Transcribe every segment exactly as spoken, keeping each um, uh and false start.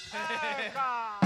Oh, God.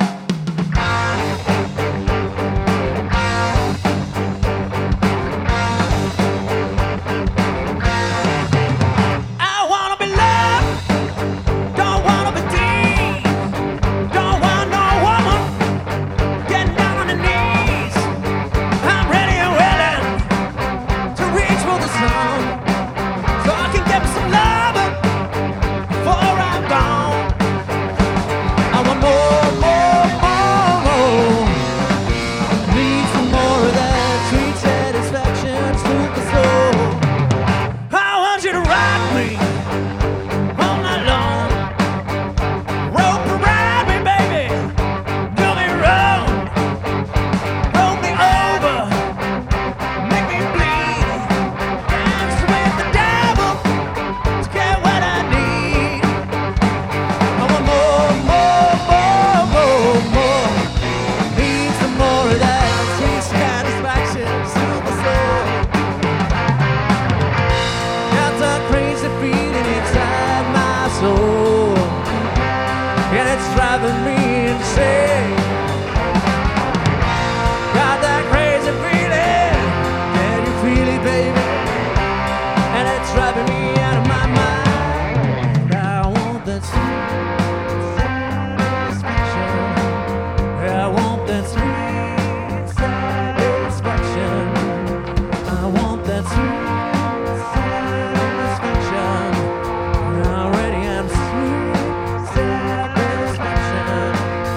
And it's driving me insane. Got that crazy feeling. Can you feel it, baby? And it's driving me out of my mind. I want that sweet satisfaction. I want that sweet satisfaction. I want that sweet satisfaction. I already am sweet satisfaction.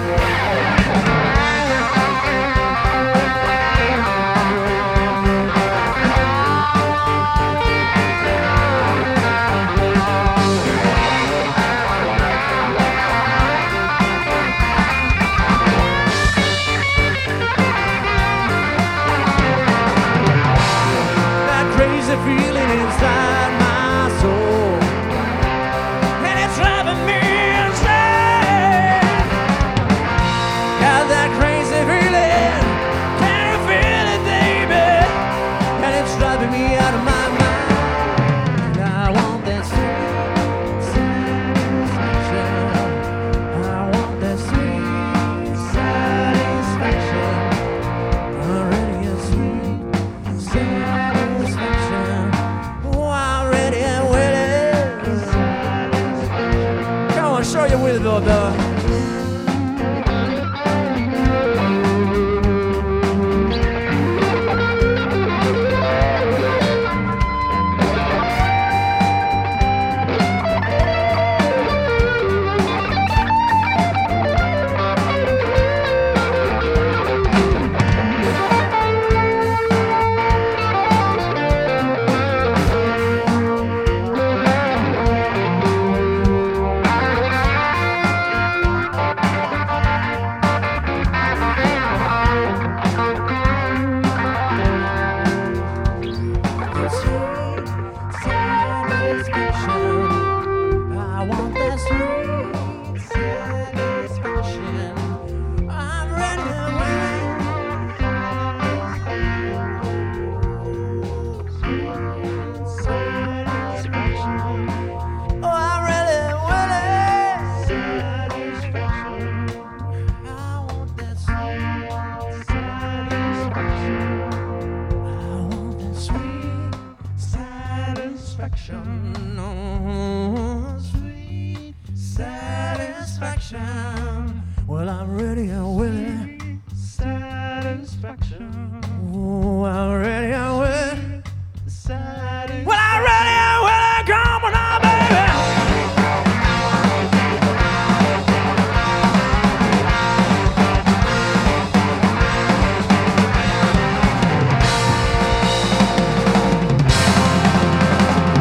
Crazy feeling inside my soul, and it's driving me insane. Got that crazy feeling, can you feel it, baby? And it's driving me out of my mind. I want that sweet satisfaction. I want that sweet satisfaction. Already a sweet satisfaction. Show you with it, though, though. I want that sweet satisfaction. I'm ready and willing. Satisfaction. Oh, I'm ready and willing. Satisfaction. I want that sweet satisfaction. I want that sweet satisfaction. Oh, sweet satisfaction. Well, I'm ready and willing. Satisfaction. Oh, I'm ready and willing. Satisfaction. Well, I'm ready and willing. Come on now, baby.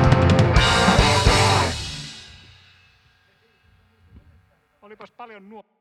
Olipas paljon nuo.